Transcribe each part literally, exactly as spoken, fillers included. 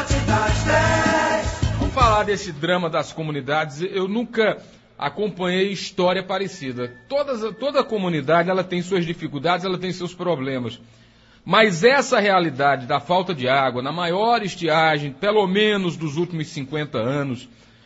Vamos falar desse drama das comunidades. Eu nunca acompanhei história parecida. Todas, toda comunidade ela tem suas dificuldades, ela tem seus problemas. Mas essa realidade da falta de água, na maior estiagem, pelo menos dos últimos cinquenta anos,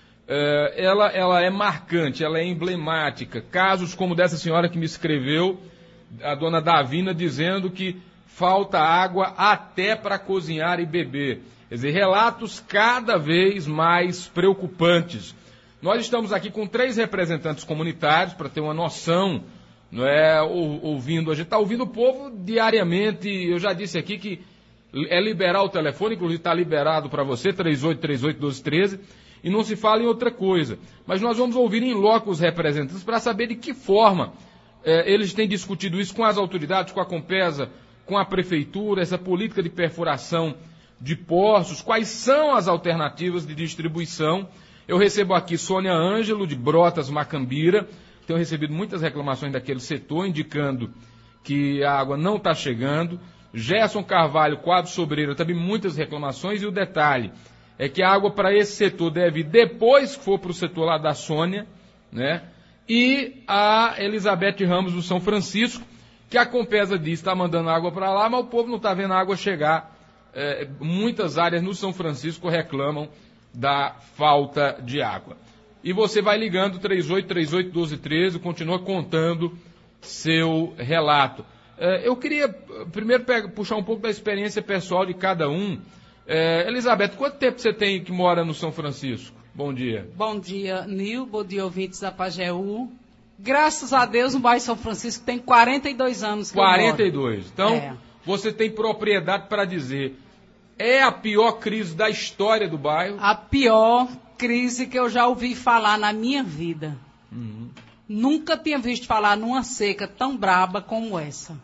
é, ela, ela é marcante, ela é emblemática. Casos como dessa senhora que me escreveu, a dona Davina, dizendo que falta água até para cozinhar e beber. Quer dizer, relatos cada vez mais preocupantes. Nós estamos aqui com três representantes comunitários para ter uma noção, não é, ouvindo, a gente está ouvindo o povo diariamente. Eu já disse aqui que é liberar o telefone, inclusive está liberado para você, três oito três oito, doze treze, e não se fala em outra coisa. Mas nós vamos ouvir em loco os representantes para saber de que forma eh, eles têm discutido isso com as autoridades, com a Compesa, com a Prefeitura, essa política de perfuração de poços, quais são as alternativas de distribuição. Eu recebo aqui Sônia Ângelo, de Brotas, Macambira. Tenho recebido muitas reclamações daquele setor, indicando que a água não está chegando. Gerson Carvalho, Quadro Sobreira, também muitas reclamações. E o detalhe é que a água para esse setor deve ir depois que for para o setor lá da Sônia, né? E a Elizabeth Ramos, do São Francisco, que a Compesa diz que está mandando água para lá, mas o povo não está vendo a água chegar. É, muitas áreas no São Francisco reclamam da falta de água. E você vai ligando três oito três oito, doze treze, continua contando seu relato. É, eu queria primeiro pegar, puxar um pouco da experiência pessoal de cada um. É, Elizabeth, quanto tempo você tem que mora no São Francisco? Bom dia. Bom dia, Nil. Bom dia, ouvintes da Pajeú. Graças a Deus, no bairro São Francisco tem quarenta e dois anos que quarenta e dois. Eu moro. Então, é. Você tem propriedade para dizer, é a pior crise da história do bairro? A pior crise que eu já ouvi falar na minha vida. Uhum. Nunca tinha visto falar numa seca tão braba como essa.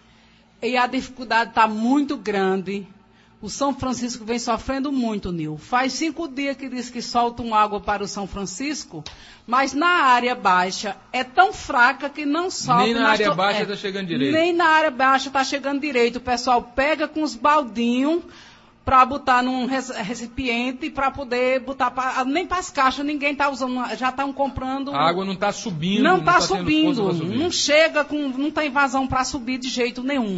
E a dificuldade está muito grande. O São Francisco vem sofrendo muito, Nil. Faz cinco dias que diz que soltam água para o São Francisco, mas na área baixa é tão fraca que não solta. Nem na área to... baixa está é, chegando direito. Nem na área baixa está chegando direito. O pessoal pega com os baldinhos para botar num recipiente para poder botar, pra... nem para as caixas, ninguém está usando, já estão comprando. A água não está subindo. Não está tá subindo, não chega, com, não tem vazão para subir de jeito nenhum.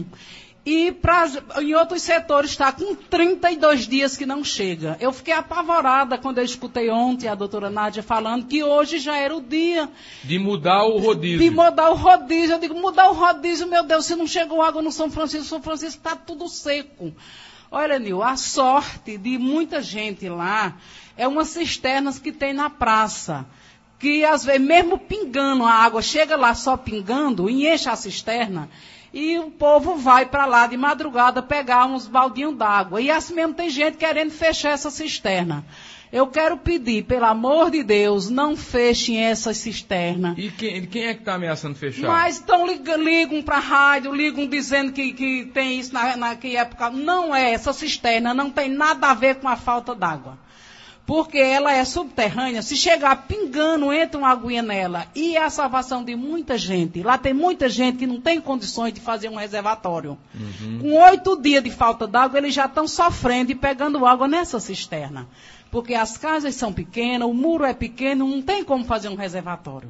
E pra, em outros setores está com trinta e dois dias que não chega. Eu fiquei apavorada quando eu escutei ontem a doutora Nádia falando que hoje já era o dia. De mudar o rodízio. De mudar o rodízio. Eu digo, mudar o rodízio, meu Deus, se não chegou água no São Francisco, São Francisco está tudo seco. Olha, Nil, a sorte de muita gente lá é umas cisternas que tem na praça. Que às vezes, mesmo pingando a água, chega lá só pingando e enche a cisterna. E o povo vai para lá de madrugada pegar uns baldinhos d'água. E assim mesmo tem gente querendo fechar essa cisterna. Eu quero pedir, pelo amor de Deus, não fechem essa cisterna. E quem, quem é que está ameaçando fechar? Mas então ligam, ligam para a rádio, ligam dizendo que, que tem isso na, na que época. Não é, essa cisterna não tem nada a ver com a falta d'água. Porque ela é subterrânea, se chegar pingando, entra uma aguinha nela. E é a salvação de muita gente. Lá tem muita gente que não tem condições de fazer um reservatório. Uhum. Com oito dias de falta d'água, eles já estão sofrendo e pegando água nessa cisterna. Porque as casas são pequenas, o muro é pequeno, não tem como fazer um reservatório.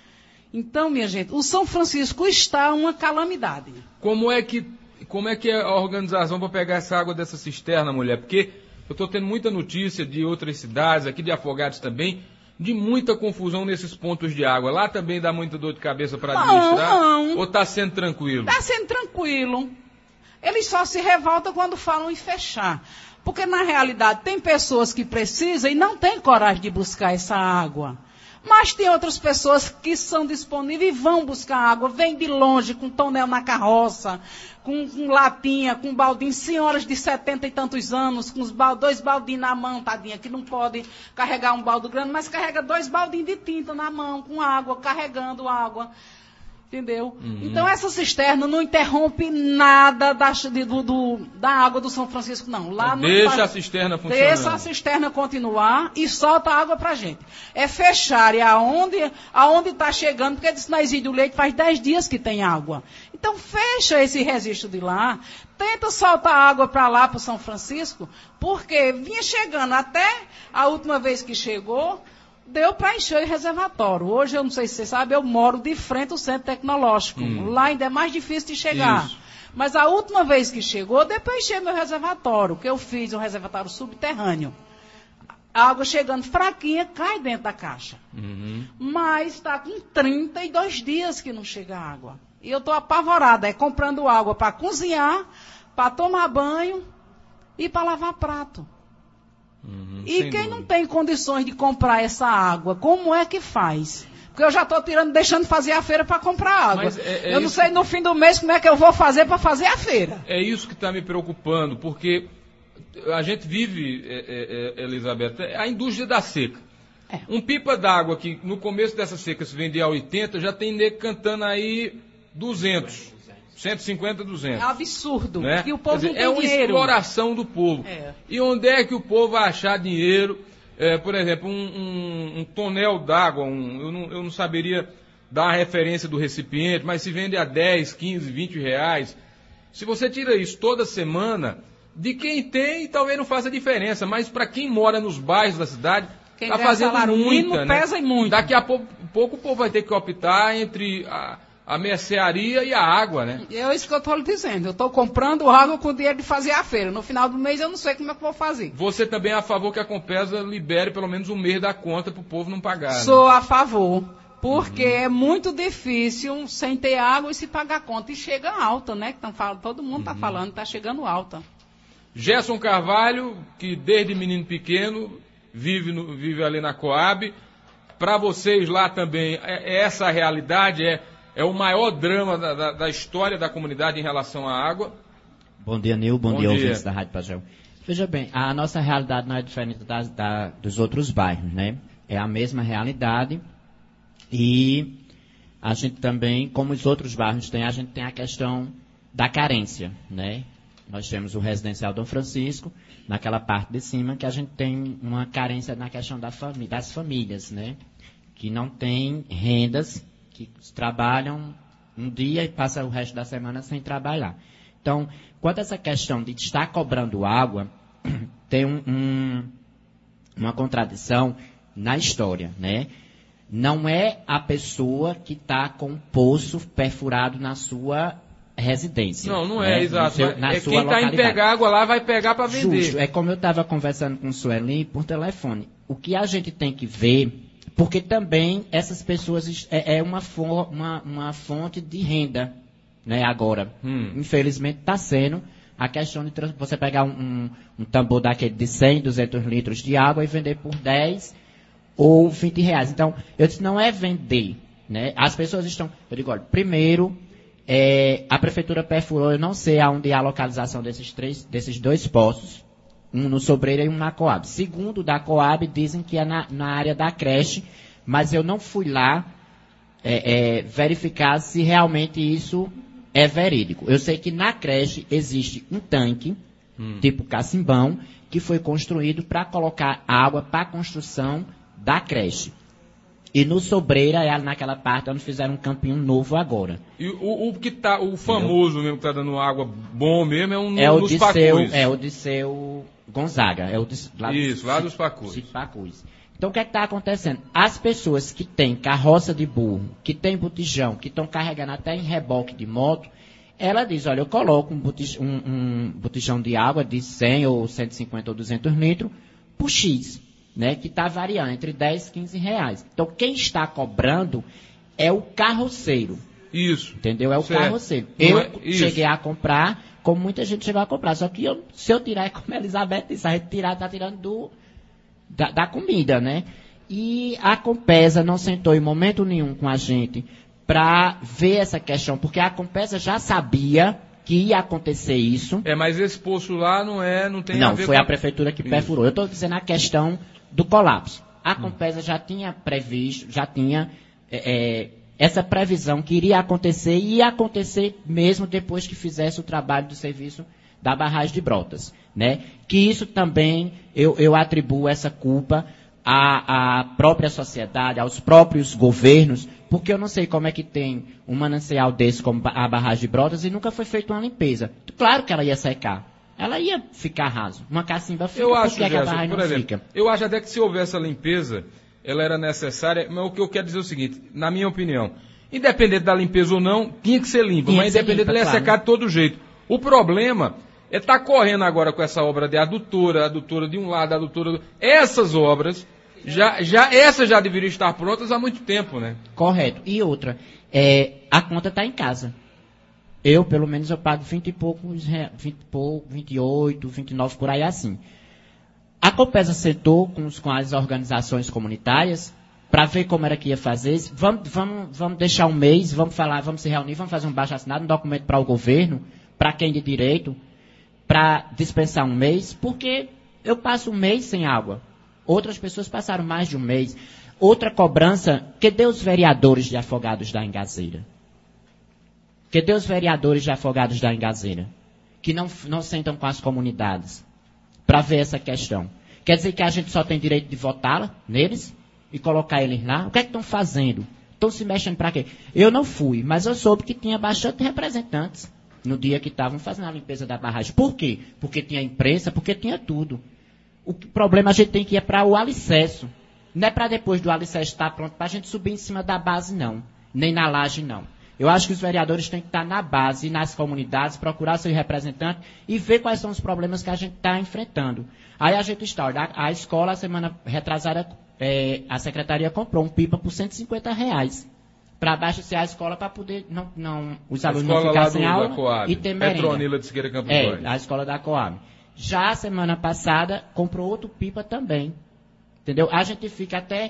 Então, minha gente, o São Francisco está uma calamidade. Como é que, como é, que é a organização para pegar essa água dessa cisterna, mulher? Porque eu estou tendo muita notícia de outras cidades, aqui de Afogados também, de muita confusão nesses pontos de água. Lá também dá muita dor de cabeça para administrar? Não, não. Ou está sendo tranquilo? Está sendo tranquilo. Eles só se revoltam quando falam em fechar. Porque, na realidade, tem pessoas que precisam e não têm coragem de buscar essa água. Mas tem outras pessoas que são disponíveis e vão buscar água, vêm de longe, com tonel na carroça, com, com latinha, com baldinho, senhoras de setenta e tantos anos, com os bal, dois baldinhos na mão, tadinha, que não pode carregar um baldo grande, mas carrega dois baldinhos de tinta na mão, com água, carregando água. Entendeu? Uhum. Então essa cisterna não interrompe nada da, de, do, do, da água do São Francisco, não. Lá não deixa faz, a cisterna funcionando. Deixa a cisterna continuar e solta a água pra gente. É fechar e aonde aonde está chegando, porque disse na Exídio Leite faz dez dias que tem água. Então fecha esse registro de lá, tenta soltar água para lá, para o São Francisco, porque vinha chegando até a última vez que chegou, deu para encher o reservatório. Hoje, eu não sei se você sabe, eu moro de frente ao centro tecnológico. Hum. Lá ainda é mais difícil de chegar. Isso. Mas a última vez que chegou, deu para encher meu reservatório, que eu fiz um reservatório subterrâneo. A água chegando fraquinha, cai dentro da caixa. Uhum. Mas está com trinta e dois dias que não chega água. E eu estou apavorada, é comprando água para cozinhar, para tomar banho e para lavar prato. Uhum, e quem dúvida. Não tem condições de comprar essa água, como é que faz? Porque eu já estou tirando, deixando fazer a feira para comprar água. É, é eu não sei no fim do mês como é que eu vou fazer para fazer a feira. É isso que está me preocupando, porque a gente vive, é, é, Elizabeth, a indústria da seca. É. Um pipa d'água que no começo dessa seca se vendia a oitenta, já tem nego cantando aí duzentos. cento e cinquenta, duzentos. É um absurdo. Né? E o povo dizer, não tem é uma dinheiro. exploração do povo. É. E onde é que o povo vai achar dinheiro? É, por exemplo, um, um, um tonel d'água, um, eu, não, eu não saberia dar a referência do recipiente, mas se vende a dez, quinze, vinte reais. Se você tira isso toda semana, de quem tem talvez não faça diferença, mas para quem mora nos bairros da cidade, está fazendo muita, né? Pesa e muito. Daqui a pouco, pouco o povo vai ter que optar entre a, a mercearia e a água, né? É isso que eu estou lhe dizendo. Eu estou comprando água com o dinheiro de fazer a feira. No final do mês eu não sei como é que eu vou fazer. Você também é a favor que a Compesa libere pelo menos um mês da conta para o povo não pagar, né? Sou a favor. Porque uhum. é muito difícil sem ter água e se pagar a conta. E chega alta, né? Que tão falando, todo mundo está uhum. falando, está chegando alta. Gerson Carvalho, que desde menino pequeno vive, no, vive ali na Coab. Para vocês lá também, é, é essa a realidade? É, é o maior drama da, da, da história da comunidade em relação à água? Bom dia, Nil. Bom, Bom dia, dia. ouvintes da Rádio Pajéu. Veja bem, a nossa realidade não é diferente das, da, dos outros bairros, né? É a mesma realidade. E a gente também, como os outros bairros têm, a gente tem a questão da carência, né? Nós temos o residencial Dom Francisco, naquela parte de cima, que a gente tem uma carência na questão da famí- das famílias, né? Que não tem rendas, que trabalham um dia e passam o resto da semana sem trabalhar. Então, quanto a essa questão de estar cobrando água, tem um, um, uma contradição na história, né? Não é a pessoa que está com o poço perfurado na sua residência. Não, não né? é, exato. Seu, na é sua quem está em pegar água lá vai pegar para vender. Justo. É como eu estava conversando com o Sueli por telefone. O que a gente tem que ver, porque também essas pessoas é, é uma, for, uma, uma fonte de renda, né, agora. Hum. Infelizmente está sendo a questão de você pegar um, um, um tambor daquele de cem, duzentos litros de água e vender por dez ou vinte reais. Então, eu disse, não é vender, né? As pessoas estão... Eu digo, olha, primeiro, é, a prefeitura perfurou, eu não sei aonde é a localização desses, três, desses dois poços, um no Sobreira e um na Coab. Segundo, da Coab, dizem que é na, na área da creche, mas eu não fui lá é, é, verificar se realmente isso é verídico. Eu sei que na creche existe um tanque, hum. tipo cacimbão, que foi construído para colocar água para a construção da creche. E no Sobreira, é naquela parte onde fizeram um campinho novo agora. E o, o que tá, o famoso mesmo que está dando água bom mesmo é um no, é o nos Disseu, Pacus. É o Disseu Gonzaga. É o de, lá Isso, do, lá dos Pacus. Pacus. Então o que é que está acontecendo? As pessoas que têm carroça de burro, que têm botijão, que estão carregando até em reboque de moto, ela diz, olha, eu coloco um botijão, um, um botijão de água de cem ou cento e cinquenta ou duzentos litros por X. Né, que está variando entre dez e quinze reais. Então, quem está cobrando é o carroceiro. Isso. Entendeu? É o certo. carroceiro. Eu é, cheguei a comprar, como muita gente chegou a comprar. Só que eu, se eu tirar, é como a Elizabeth disse, a gente tirar, está tirando do, da, da comida, né? E a Compesa não sentou em momento nenhum com a gente para ver essa questão, porque a Compesa já sabia que ia acontecer isso. É, mas esse poço lá não é, não tem não, a ver foi com... a prefeitura que perfurou. Isso. Eu estou dizendo a questão do colapso. A Compesa hum. já tinha previsto, já tinha é, é, essa previsão que iria acontecer e ia acontecer mesmo depois que fizesse o trabalho do serviço da barragem de Brotas, né? Que isso também eu, eu atribuo essa culpa à, à própria sociedade, aos próprios governos, porque eu não sei como é que tem um manancial desse como a barragem de Brotas e nunca foi feita uma limpeza. Claro que ela ia secar. Ela ia ficar raso. Uma cacimba fica, eu acho, porque é que a barragem por não exemplo, fica? Eu acho até que se houvesse a limpeza, ela era necessária, mas o que eu quero dizer é o seguinte, na minha opinião, independente da limpeza ou não, tinha que ser limpa, Tinha mas que ser independente limpa, dela ia claro. secar de todo jeito. O problema é estar correndo agora com essa obra de adutora, adutora de um lado, adutora do... Essas obras, já, já, essas já deveriam estar prontas há muito tempo, né? Correto. E outra, é, a conta está em casa. Eu, pelo menos, eu pago vinte e poucos, vinte e pouco, vinte e oito, vinte e nove, por aí assim. A Copesa sentou com, os, com as organizações comunitárias para ver como era que ia fazer. Vamos, vamos, vamos deixar um mês, vamos falar, vamos se reunir, vamos fazer um baixo assinado, um documento para o governo, para quem de direito, para dispensar um mês, porque eu passo um mês sem água. Outras pessoas passaram mais de um mês. Outra cobrança, cadê os vereadores de Afogados da Engazeira? Cadê os vereadores de Afogados da Engazeira? Que não, não sentam com as comunidades para ver essa questão. Quer dizer que a gente só tem direito de votar neles e colocar eles lá? O que é que estão fazendo? Estão se mexendo para quê? Eu não fui, mas eu soube que tinha bastante representantes no dia que estavam fazendo a limpeza da barragem. Por quê? Porque tinha imprensa, porque tinha tudo. O problema a gente tem que ir para o alicerce. Não é para depois do alicerce estar pronto para a gente subir em cima da base, não. Nem na laje, não. Eu acho que os vereadores têm que estar na base, nas comunidades, procurar seus representantes e ver quais são os problemas que a gente está enfrentando. Aí a gente está, a, a escola, a semana retrasada, é, a secretaria comprou um pipa por cento e cinquenta reais para abastecer a escola para poder, não, não, os A alunos não escola ficarem lá sem do, aula da Coab, e ter merenda. Petronila de Siqueira Campos É, Góes. a escola da Coab. Já a semana passada, comprou outro pipa também. Entendeu? A gente fica até...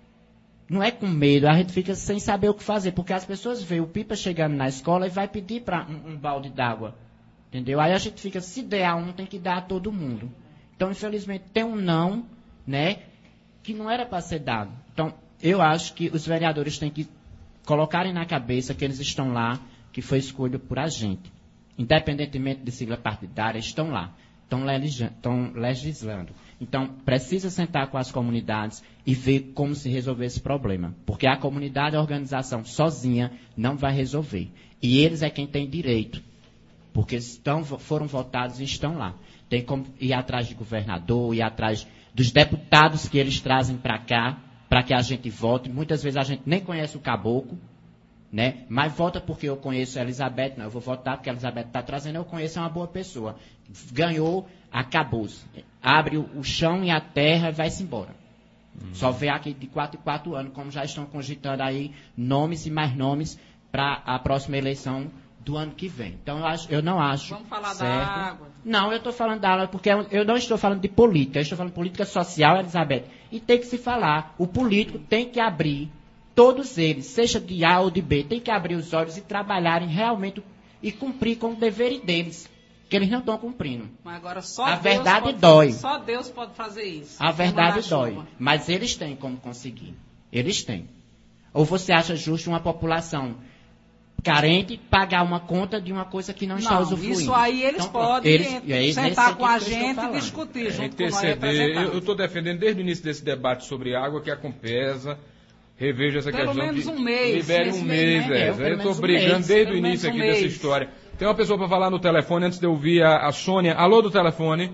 Não é com medo, a gente fica sem saber o que fazer, porque as pessoas veem o pipa chegando na escola e vai pedir para um, um balde d'água. Entendeu? Aí a gente fica, se der a um, tem que dar a todo mundo. Então, infelizmente, tem um não, né, que não era para ser dado. Então, eu acho que os vereadores têm que colocarem na cabeça que eles estão lá, que foi escolhido por a gente. Independentemente de sigla partidária, estão lá. Estão legislando. Então, precisa sentar com as comunidades e ver como se resolver esse problema. Porque a comunidade e a organização sozinha não vai resolver. E eles é quem tem direito. Porque estão, foram votados e estão lá. Tem como ir atrás de governador, ir atrás dos deputados que eles trazem para cá, para que a gente vote. Muitas vezes a gente nem conhece o caboclo, né? Mas vota porque eu conheço a Elizabeth. Não, eu vou votar porque a Elizabeth está trazendo, eu conheço, é uma boa pessoa. Ganhou, acabou-se. Abre o, o chão e a terra e vai-se embora. Hum. Só vê aqui de quatro em quatro anos, como já estão cogitando aí nomes e mais nomes para a próxima eleição do ano que vem. Então, eu, acho, eu não acho Vamos falar certo. da água. Não, eu estou falando da água porque eu não estou falando de política, eu estou falando de política social, Elizabeth. E tem que se falar. O político tem que abrir, todos eles, seja de A ou de B, tem que abrir os olhos e trabalharem realmente e cumprir com o dever deles. Que eles não estão cumprindo. Mas agora só a Deus verdade pode, dói. Só Deus pode fazer isso. A verdade Chuva. dói. Mas eles têm como conseguir. Eles têm. Ou você acha justo uma população carente pagar uma conta de uma coisa que não, não está usufruindo? Isso aí eles então, podem eles, eles, sentar com a gente e discutir é, junto com nós representantes. Eu estou defendendo desde o início desse debate sobre água que a Compesa reveja essa pelo questão menos de um mês, libere um mês. mês, né? É, Eu, eu estou um brigando mês, desde o pelo início aqui um dessa mês. história. Tem uma pessoa para falar no telefone antes de eu ouvir a, a Sônia. Alô do telefone.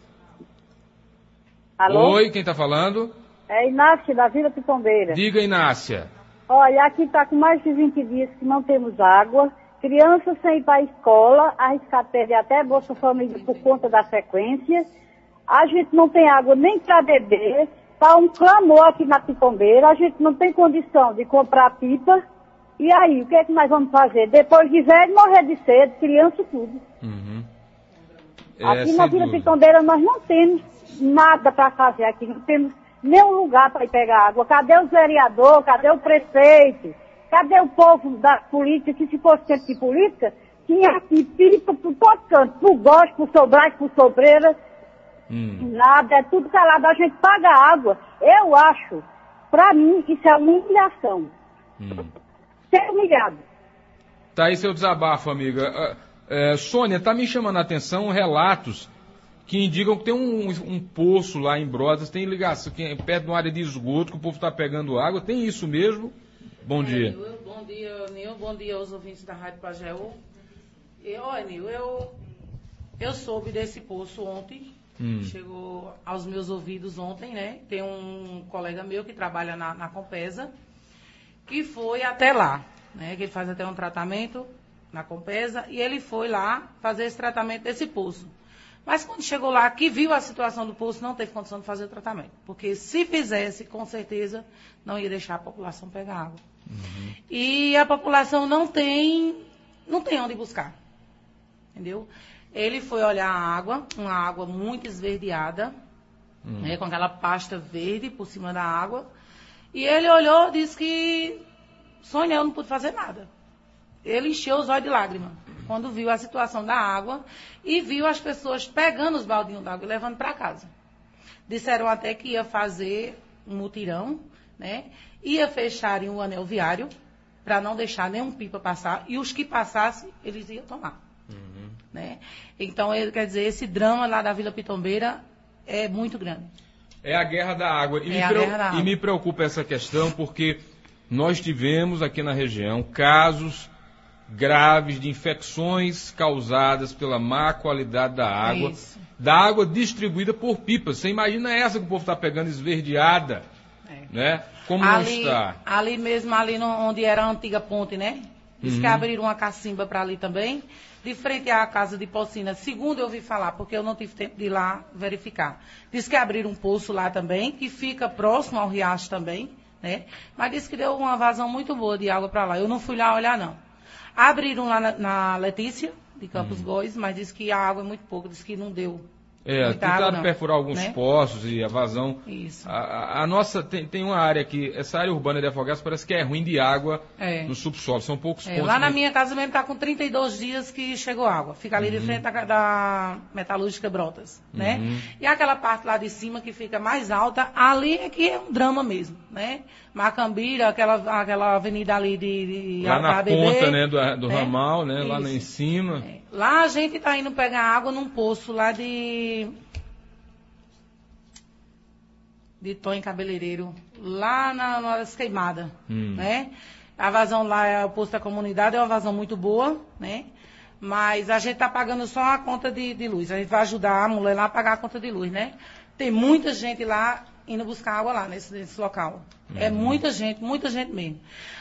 Alô? Oi, quem está falando? É Inácia, da Vila Pitombeira. Diga, Inácia. Olha, aqui está com mais de vinte dias que não temos água. Crianças sem ir para a escola, arriscar perder até Bolsa Família por conta da frequência. A gente não tem água nem para beber. Está um clamor aqui na Pitombeira. A gente não tem condição de comprar pipa. E aí, o que é que nós vamos fazer? Depois de velho, morrer de sede, criança, tudo. Uhum. Aqui É, na sem Vila dúvida. Pitombeira nós não temos nada para fazer aqui. Não temos nenhum lugar para ir pegar água. Cadê os vereadores? Cadê o prefeito? Cadê o povo da política? Que se fosse tempo de política, tinha aqui pipa por todo canto. Por gosto, por sobragem, por sobreira. Hum. Nada, é tudo calado. A gente paga água. Eu acho, para mim, isso é uma humilhação. Hum. ser humilhado. Tá aí seu desabafo, amiga. É, Sônia, tá me chamando a atenção relatos que indicam que tem um, um poço lá em Brotas, tem ligação, que é perto de uma área de esgoto, que o povo está pegando água. Tem isso mesmo? Bom é, dia. Nil, bom dia, Nil. Bom dia aos ouvintes da Rádio Pajeú. E, olha, Nil, eu, eu soube desse poço ontem. Hum. Chegou aos meus ouvidos ontem, né? Tem um colega meu que trabalha na, na Compesa, que foi até lá, né? Que ele faz até um tratamento na Compesa, e ele foi lá fazer esse tratamento desse poço. Mas quando chegou lá, que viu a situação do poço, não teve condição de fazer o tratamento. Porque se fizesse, com certeza, não ia deixar a população pegar água. Uhum. E a população não tem, não tem onde buscar. Entendeu? Ele foi olhar a água, uma água muito esverdeada, uhum. né, com aquela pasta verde por cima da água. E ele olhou e disse que, Sônia, eu não pude fazer nada. Ele encheu os olhos de lágrima quando viu a situação da água e viu as pessoas pegando os baldinhos d'água e levando para casa. Disseram até que ia fazer um mutirão, né? Ia fecharem o anel viário para não deixar nenhum pipa passar, e os que passassem, eles iam tomar. Uhum. Né? Então, ele, quer dizer, esse drama lá da Vila Pitombeira é muito grande. É a guerra da água. E, é me, a pre... guerra da água. E me preocupa essa questão, porque nós tivemos aqui na região casos graves de infecções causadas pela má qualidade da água, Isso. da água distribuída por pipas. Você imagina essa que o povo está pegando esverdeada, é. né? Como ali, não está? Ali mesmo, ali no, onde era a antiga ponte, né? Diz uhum. que abriram uma cacimba para ali também, de frente à casa de Pocina, segundo eu ouvi falar, porque eu não tive tempo de ir lá verificar. Diz que abriram um poço lá também, que fica próximo ao riacho também, né? Mas diz que deu uma vazão muito boa de água para lá. Eu não fui lá olhar, não. Abriram lá na, na Letícia, de Campos uhum. Góis, mas diz que a água é muito pouco, diz que não deu. É, tentaram perfurar alguns né? poços e a vazão. Isso. A, a, a nossa, tem, tem uma área aqui, essa área urbana de Afogados parece que é ruim de água é. no subsolo, são poucos é, pontos. Lá na de... minha casa mesmo está com trinta e dois dias que chegou água. Fica ali uhum. de frente da, da metalúrgica Brotas, né? Uhum. E aquela parte lá de cima que fica mais alta, ali é que é um drama mesmo, né? Macambira, aquela, aquela avenida ali de... de lá na A B B, ponta, né, do, do né? ramal, né? Isso. Lá em cima. É. Lá a gente está indo pegar água num poço lá de... de Tonho Cabeleireiro, lá na, nas queimadas, hum. né? A vazão lá, é o posto da comunidade, é uma vazão muito boa, né? Mas a gente está pagando só a conta de, de luz. A gente vai ajudar a mulher lá a pagar a conta de luz, né? Tem muita gente lá indo buscar água lá nesse, nesse local. Hum. É muita gente, muita gente mesmo.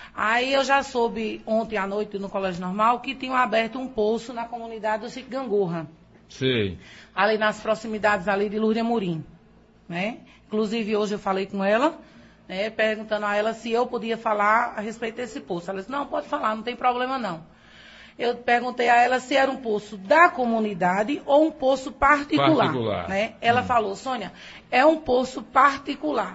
Aí eu já soube ontem à noite no Colégio Normal que tinham aberto um poço na comunidade do Sítio Gangorra. Sei. Ali nas proximidades ali de Lourdes Amorim, né? Inclusive, hoje eu falei com ela, né, perguntando a ela se eu podia falar a respeito desse poço. Ela disse, não, pode falar, não tem problema não. Eu perguntei a ela se era um poço da comunidade ou um poço particular. particular. Né? Ela hum. falou, Sônia, é um poço particular,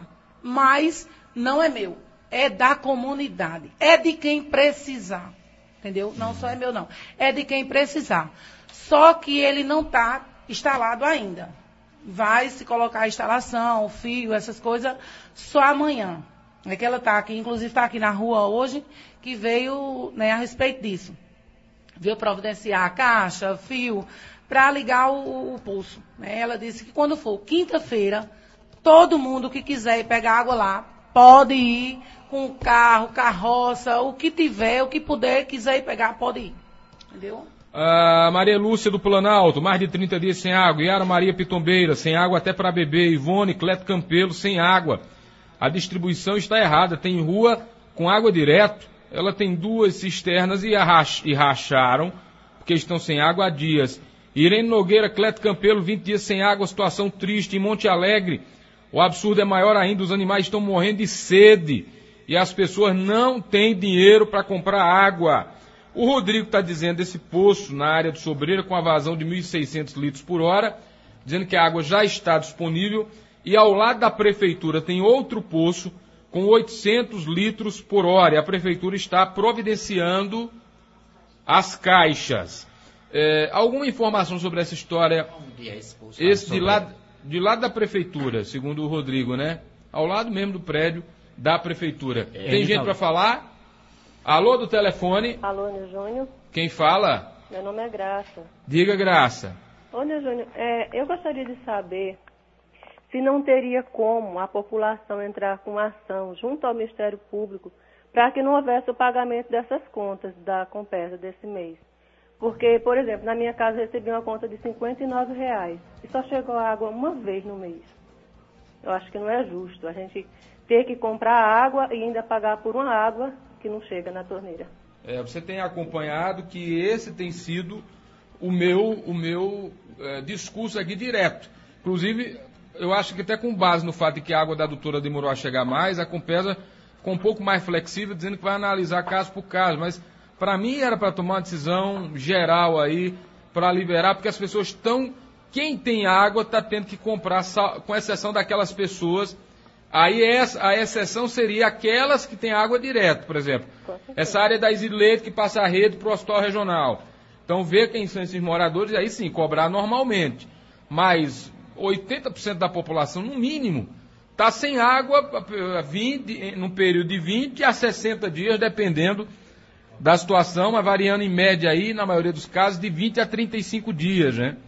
mas não é meu, é da comunidade, é de quem precisar. Entendeu? Não só é meu não, é de quem precisar. Só que ele não está instalado ainda. Vai se colocar a instalação, o fio, essas coisas, só amanhã. É que ela está aqui, inclusive está aqui na rua hoje, que veio, né, a respeito disso. Veio providenciar a caixa, fio, para ligar o, o pulso. Né? Ela disse que quando for quinta-feira, todo mundo que quiser ir pegar água lá, pode ir com carro, carroça, o que tiver, o que puder, quiser ir pegar, pode ir. Entendeu? Uh, Maria Lúcia do Planalto, mais de trinta dias sem água. Yara Maria Pitombeira, sem água até para beber. Ivone Cleto Campelo, sem água. A distribuição está errada. Tem rua com água direto. Ela tem duas cisternas e, arrach, e racharam, porque estão sem água há dias. Irene Nogueira, Cleto Campelo, vinte dias sem água. Situação triste. Em Monte Alegre, o absurdo é maior ainda. Os animais estão morrendo de sede. E as pessoas não têm dinheiro para comprar água. O Rodrigo está dizendo esse poço na área do Sobreira com a vazão de mil e seiscentos litros por hora, dizendo que a água já está disponível, e ao lado da prefeitura tem outro poço com oitocentos litros por hora, e a prefeitura está providenciando as caixas. É, alguma informação sobre essa história? Esse de lado, de lado da prefeitura, segundo o Rodrigo, né? Ao lado mesmo do prédio da prefeitura. Tem gente para falar? Alô do telefone? Alô, Nil Júnior? Quem fala? Meu nome é Graça. Diga, Graça. Ô, Nil Júnior, é, eu gostaria de saber se não teria como a população entrar com ação junto ao Ministério Público para que não houvesse o pagamento dessas contas da Compesa desse mês. Porque, por exemplo, na minha casa eu recebi uma conta de cinquenta e nove reais e só chegou água uma vez no mês. Eu acho que não é justo a gente ter que comprar água e ainda pagar por uma água que não chega na torneira. É, você tem acompanhado que esse tem sido o meu, o meu é, discurso aqui direto. Inclusive, eu acho que até com base no fato de que a água da adutora demorou a chegar mais, a Compesa ficou um pouco mais flexível, dizendo que vai analisar caso por caso. Mas, para mim, era para tomar uma decisão geral aí, para liberar, porque as pessoas estão... Quem tem água está tendo que comprar, com exceção daquelas pessoas... Aí essa, a exceção seria aquelas que têm água direto, por exemplo. Essa área da Isileite que passa a rede para o hospital regional. Então, ver quem são esses moradores, aí sim, cobrar normalmente. Mas oitenta por cento da população, no mínimo, está sem água vinte, num período de vinte a sessenta dias, dependendo da situação, mas variando em média aí, na maioria dos casos, de vinte a trinta e cinco dias, né?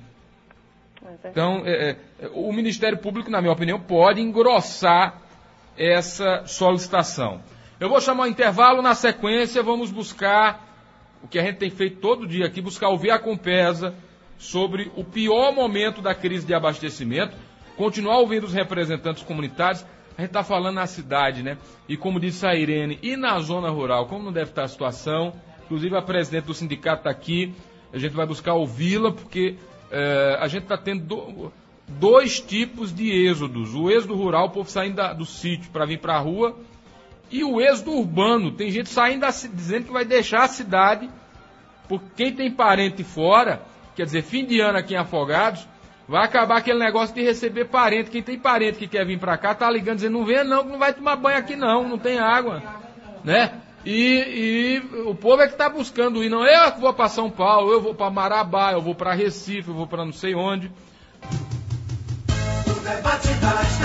Então, é, é, o Ministério Público, na minha opinião, pode engrossar essa solicitação. Eu vou chamar o intervalo, na sequência vamos buscar, o que a gente tem feito todo dia aqui, buscar ouvir a Compesa sobre o pior momento da crise de abastecimento, continuar ouvindo os representantes comunitários. A gente está falando na cidade, né? E como disse a Irene, e na zona rural, como não deve estar a situação, inclusive a presidente do sindicato está aqui, a gente vai buscar ouvi-la, porque... É, a gente está tendo do, dois tipos de êxodos. O êxodo rural, o povo saindo da, do sítio para vir para a rua, e o êxodo urbano. Tem gente saindo da, dizendo que vai deixar a cidade, porque quem tem parente fora, quer dizer, fim de ano aqui em Afogados, vai acabar aquele negócio de receber parente. Quem tem parente que quer vir para cá, tá ligando dizendo, não vem não, que não vai tomar banho aqui não, não tem água, né? E, e o povo é que está buscando ir, não eu que vou para São Paulo, eu vou para Marabá, eu vou para Recife, eu vou para não sei onde. O debate das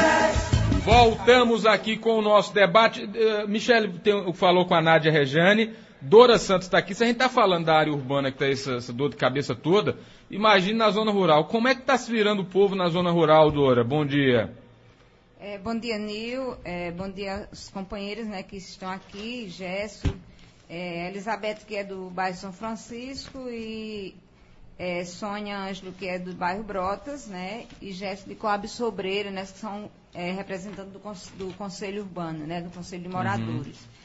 dez. Voltamos aqui com o nosso debate. Uh, Michele tem, falou com a Nádia Rejane, Dora Santos está aqui. Se a gente está falando da área urbana que está essa, essa dor de cabeça toda, imagine na zona rural. Como é que está se virando o povo na zona rural, Dora? Bom dia. É, bom dia, Nil. É, bom dia aos companheiros, né, que estão aqui, Gesso, é, Elizabeth, que é do bairro São Francisco, e é, Sônia Ângelo, que é do bairro Brotas, né, e Gesso de Coab Sobreira, né, que são é, representantes do, do Conselho Urbano, né, do Conselho de Moradores. Uhum.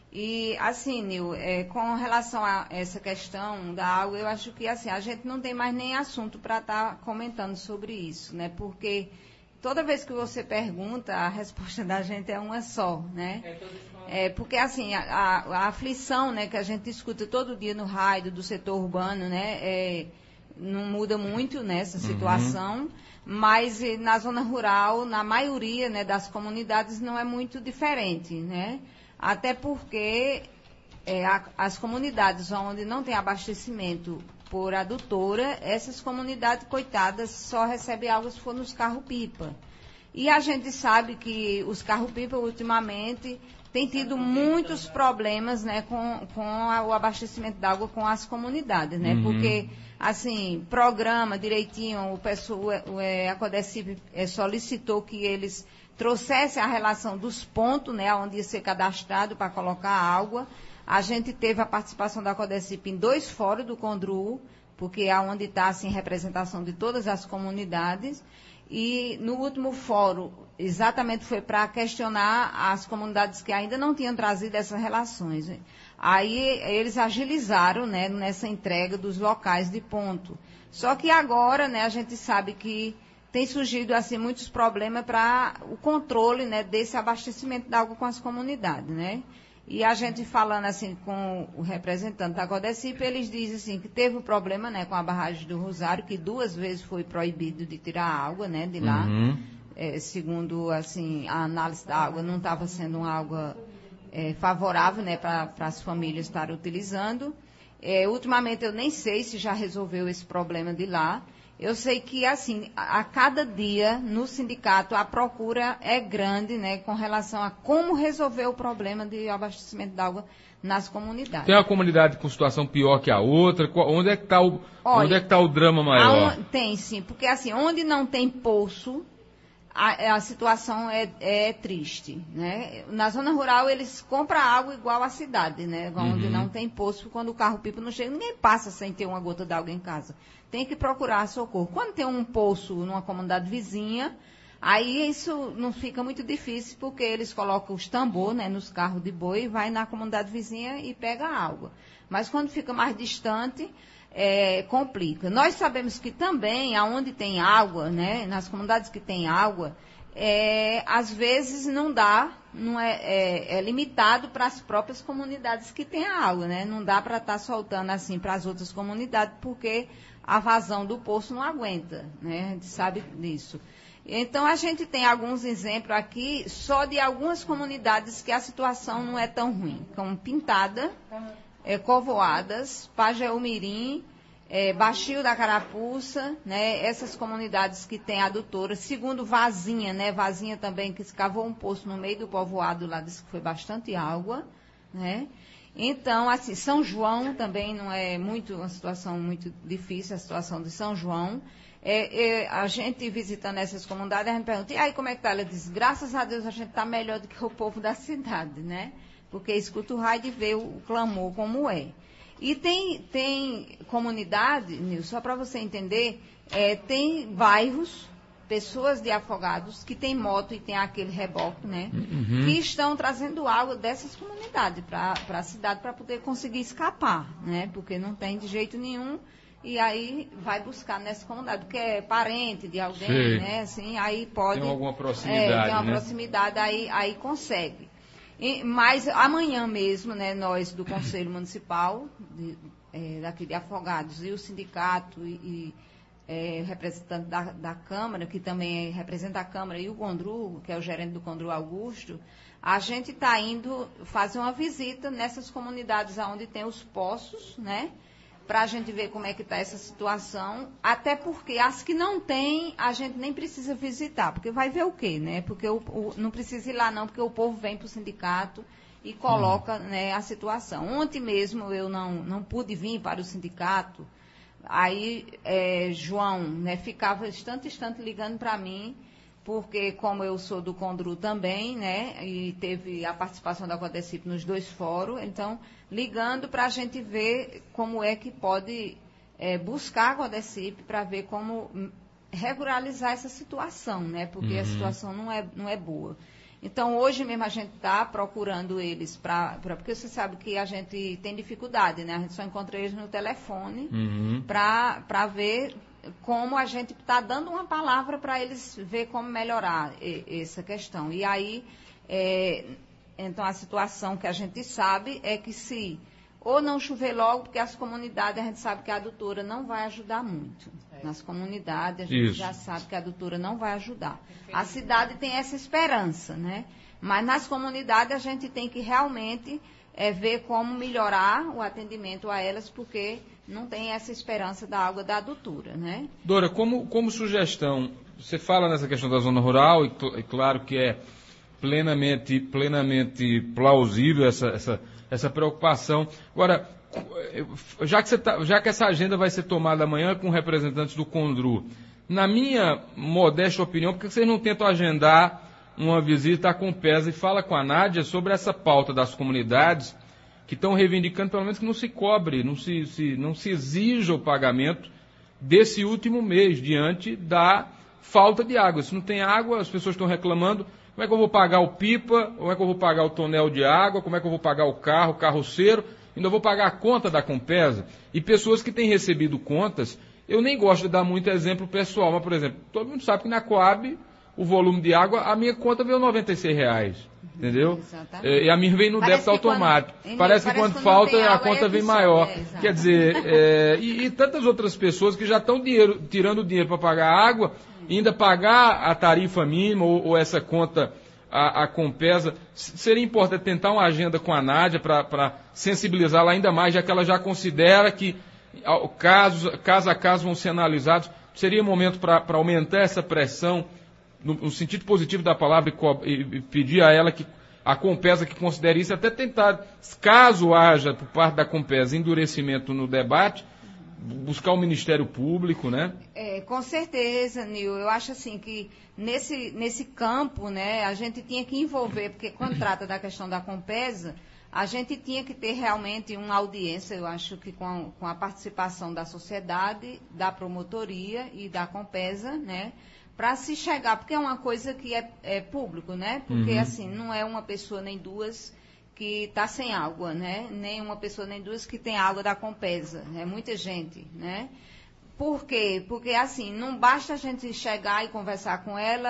E, assim, Nil, é, com relação a essa questão da água, eu acho que, assim, a gente não tem mais nem assunto para estar tá comentando sobre isso, né, porque... Toda vez que você pergunta, a resposta da gente é uma só, né? É, porque, assim, a, a, a aflição, né, que a gente escuta todo dia no rádio do setor urbano, né, é, não muda muito nessa situação, uhum. Mas na zona rural, na maioria, né, das comunidades, não é muito diferente, né? Até porque é, a, as comunidades onde não tem abastecimento por adutora, essas comunidades, coitadas, só recebem água se for nos carro-pipa. E a gente sabe que os carro-pipa, ultimamente, têm tido muitos problemas, né, com, com a, o abastecimento d'água com as comunidades, né? Uhum. Porque, assim, programa direitinho, o pessoal, a Codecip solicitou que eles trouxessem a relação dos pontos, né, onde ia ser cadastrado para colocar água. A gente teve a participação da Codecip em dois fóruns do Condru, porque é onde está, assim, representação de todas as comunidades. E no último fórum, exatamente foi para questionar as comunidades que ainda não tinham trazido essas relações. Aí eles agilizaram, né, nessa entrega dos locais de ponto. Só que agora, né, a gente sabe que tem surgido, assim, muitos problemas para o controle, né, desse abastecimento de água com as comunidades, né? E a gente falando assim com o representante da Codecip, eles dizem assim que teve um problema, né, com a barragem do Rosário, que duas vezes foi proibido de tirar água, né, de lá. Uhum. É, segundo, assim, a análise da água não estava sendo uma água é, favorável, né, para as famílias estarem utilizando. É, ultimamente eu nem sei se já resolveu esse problema de lá. Eu sei que, assim, a, a cada dia no sindicato a procura é grande, né, com relação a como resolver o problema de abastecimento de água nas comunidades. Tem uma comunidade com situação pior que a outra? Onde é que está o, Olha, onde é que tá o drama maior? Aonde, tem, sim, porque assim, onde não tem poço, a, a situação é, é triste, né? Na zona rural, eles compram água igual à cidade, né? Onde uhum. não tem poço, quando o carro-pipa não chega, ninguém passa sem ter uma gota d'água em casa. Tem que procurar socorro. Quando tem um poço numa comunidade vizinha, aí isso não fica muito difícil, porque eles colocam os tambores, né, nos carros de boi, vai na comunidade vizinha e pega a água. Mas quando fica mais distante, é, complica. Nós sabemos que também, aonde tem água, né, nas comunidades que tem água, é, às vezes não dá, não é, é, é limitado para as próprias comunidades que têm a água, né? Não dá para estar soltando assim para as outras comunidades, porque a vazão do poço não aguenta, né? A gente sabe disso. Então, a gente tem alguns exemplos aqui, só de algumas comunidades que a situação não é tão ruim, como Pintada, é, Covoadas, Pajeú-Mirim, é, Baixio da Carapuça, né? Essas comunidades que têm adutora. Segundo Vazinha, né? Vazinha também, que se cavou um poço no meio do povoado lá, disse que foi bastante água, né? Então, assim, São João também não é muito, uma situação muito difícil, a situação de São João. É, é, a gente visitando essas comunidades, a gente pergunta, e aí como é que tá? Ela diz, graças a Deus a gente está melhor do que o povo da cidade, né? Porque escuta o raio de ver o clamor como é. E tem, tem comunidade, Nilson, só para você entender, é, tem bairros, pessoas de Afogados, que tem moto e tem aquele reboque, né? Uhum. Que estão trazendo água dessas comunidades para a cidade para poder conseguir escapar, né? Porque não tem de jeito nenhum. E aí vai buscar nessa comunidade, porque é parente de alguém, Sim. né? Assim, aí pode. Tem alguma proximidade. É, tem uma né? proximidade, aí, aí consegue. E, mas amanhã mesmo, né, nós do Conselho Municipal, de, é, daqui de Afogados, e o sindicato e, e é, representante da, da Câmara, que também representa a Câmara, e o Condru, que é o gerente do Condru Augusto, a gente está indo fazer uma visita nessas comunidades onde tem os poços, né? Para a gente ver como é que está essa situação, até porque as que não tem, a gente nem precisa visitar, porque vai ver o quê, né? Porque o, o, não precisa ir lá não, porque o povo vem para o sindicato e coloca hum. né, a situação. Ontem mesmo eu não, não pude vir para o sindicato, aí é, João né, ficava instante, instante ligando para mim, porque como eu sou do Condru também, né, e teve a participação da Codecip nos dois fóruns, então, ligando para a gente ver como é que pode é, buscar a Codecip para ver como regularizar essa situação, né, porque uhum. a situação não é, não é boa. Então, hoje mesmo a gente está procurando eles, pra, pra, porque você sabe que a gente tem dificuldade, né, a gente só encontra eles no telefone uhum. para ver como a gente está dando uma palavra para eles ver como melhorar e, essa questão. E aí, é, então a situação que a gente sabe é que se ou não chover logo, porque as comunidades, a gente sabe que a adutora não vai ajudar muito. É. Nas comunidades, a gente Isso. já sabe que a adutora não vai ajudar. A cidade tem essa esperança, né? Mas nas comunidades a gente tem que realmente é, ver como melhorar o atendimento a elas, porque não tem essa esperança da água da adutora, né? Dora, como, como sugestão, você fala nessa questão da zona rural, e, e claro que é plenamente, plenamente plausível essa, essa, essa preocupação. Agora, já que, você tá, já que essa agenda vai ser tomada amanhã com representantes do Condru, na minha modesta opinião, por que vocês não tentam agendar uma visita à Compesa e fala com a Nádia sobre essa pauta das comunidades que estão reivindicando, pelo menos, que não se cobre, não se, se, não se exija o pagamento desse último mês, diante da falta de água. Se não tem água, as pessoas estão reclamando, como é que eu vou pagar o pipa, como é que eu vou pagar o tonel de água, como é que eu vou pagar o carro, o carroceiro, ainda vou pagar a conta da Compesa. E pessoas que têm recebido contas, eu nem gosto de dar muito exemplo pessoal, mas, por exemplo, todo mundo sabe que na Coab, o volume de água, a minha conta veio noventa e seis reais, entendeu? Exatamente. E a minha vem no parece débito automático. Quando, parece que parece quando, quando falta, a conta vem maior. É, Quer dizer, é, e, e tantas outras pessoas que já estão dinheiro, tirando dinheiro para pagar a água, e ainda pagar a tarifa mínima ou, ou essa conta, a, a Compesa. Seria importante tentar uma agenda com a Nádia para sensibilizá-la ainda mais, já que ela já considera que casos, caso a caso vão ser analisados. seria momento para aumentar essa pressão, no, no sentido positivo da palavra, e, e pedir a ela que a Compesa que considere isso, até tentar, caso haja por parte da Compesa endurecimento no debate, buscar o Ministério Público, né? É, com certeza, Nil. Eu acho assim que nesse, nesse campo, né, a gente tinha que envolver, porque quando trata da questão da Compesa, a gente tinha que ter realmente uma audiência, eu acho que com a, com a participação da sociedade, da promotoria e da Compesa, né, para se chegar, porque é uma coisa que é, é público, né, porque Uhum. assim, não é uma pessoa nem duas que está sem água, né, nem uma pessoa nem duas que tem água da Compesa, é muita gente, né. Por quê? Porque assim, não basta a gente chegar e conversar com ela,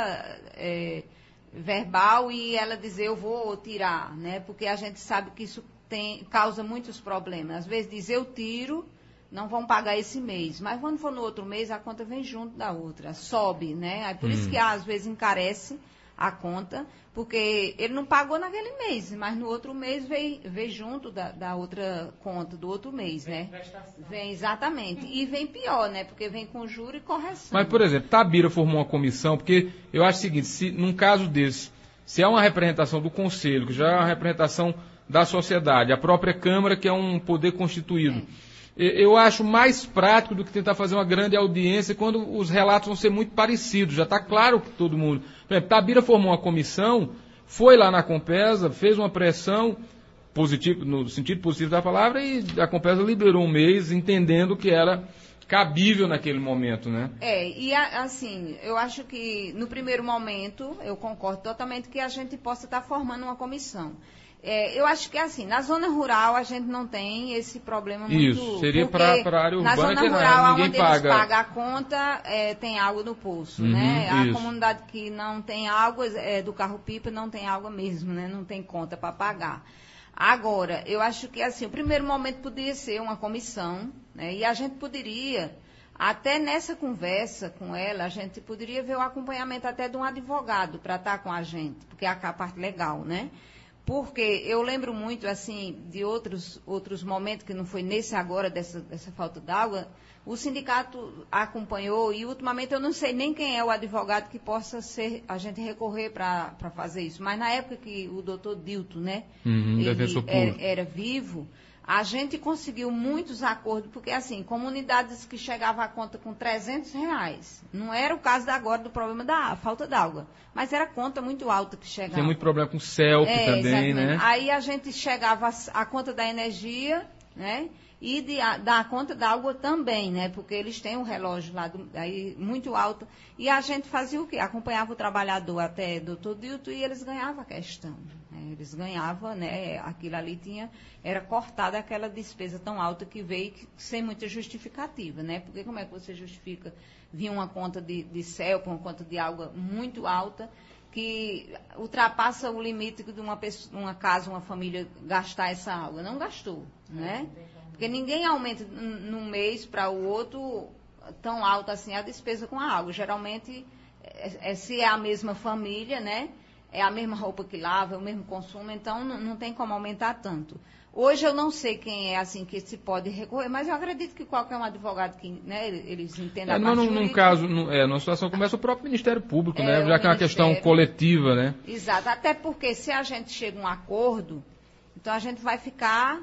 é, verbal, e ela dizer eu vou tirar, né? Porque a gente sabe que isso tem, causa muitos problemas. Às vezes diz eu tiro, não vão pagar esse mês, mas quando for no outro mês a conta vem junto da outra, sobe, né? Aí por hum. isso que às vezes encarece a conta, porque ele não pagou naquele mês, mas no outro mês veio, veio junto da, da outra conta, do outro mês, vem, né? Vem, exatamente. E vem pior, né? Porque vem com juro e correção. Mas, por exemplo, Tabira formou uma comissão, porque eu acho o seguinte, se num caso desse, se há uma representação do Conselho, que já é uma representação da sociedade, a própria Câmara, que é um poder constituído, é. Eu acho mais prático do que tentar fazer uma grande audiência quando os relatos vão ser muito parecidos. Já está claro que todo mundo... Por exemplo, Tabira formou uma comissão, foi lá na Compesa, fez uma pressão, positivo, no sentido positivo da palavra, e a Compesa liberou um mês, entendendo que era cabível naquele momento, né? É, e assim, eu acho que no primeiro momento, eu concordo totalmente que a gente possa estar formando uma comissão. É, eu acho que assim, na zona rural a gente não tem esse problema muito... Isso, seria para a área urbana, na zona que rural, não, ninguém onde paga. eles pagam a conta, é, tem água no poço, Uhum, né? A isso. comunidade que não tem água, é, do carro-pipa, não tem água mesmo, né? Não tem conta para pagar. Agora, eu acho que assim, o primeiro momento poderia ser uma comissão, né? E a gente poderia, até nessa conversa com ela, a gente poderia ver o acompanhamento até de um advogado para estar com a gente, porque é a parte legal, né? Porque eu lembro muito, assim, de outros, outros momentos, que não foi nesse agora, dessa, dessa falta d'água, o sindicato acompanhou, e ultimamente eu não sei nem quem é o advogado que possa ser, a gente recorrer para fazer isso. Mas na época que o doutor Dilton, né, uhum, ele era, era vivo, a gente conseguiu muitos acordos, porque assim, comunidades que chegavam a conta com trezentos reais, não era o caso da agora do problema da falta d'água, mas era conta muito alta que chegava. Tem muito problema com o C E L P é, também, exatamente. né? Aí a gente chegava a, a conta da energia, né, e de, a, da conta da água também, né, porque eles têm um relógio lá do, aí, muito alto, e a gente fazia o quê? Acompanhava o trabalhador até doutor Dilton e eles ganhavam a questão. Né, eles ganhavam, né, aquilo ali tinha, era cortada aquela despesa tão alta que veio que, sem muita justificativa, né, porque como é que você justifica vir uma conta de, de C E L P, uma conta de água muito alta, que ultrapassa o limite de uma, pessoa, uma casa, uma família gastar essa água? Não gastou, né? Porque ninguém aumenta num mês para o outro tão alto assim a despesa com a água. Geralmente, é, é, se é a mesma família, né? É a mesma roupa que lava, é o mesmo consumo, então não, não tem como aumentar tanto. Hoje eu não sei quem é assim que se pode recorrer, mas eu acredito que qualquer um advogado que, né, eles entendam é, a não, parte num, num jurídica. caso, num, é, numa situação como essa, o próprio Ministério Público, É, né? Já que é uma questão coletiva, né? Exato, até porque se a gente chega a um acordo, então a gente vai ficar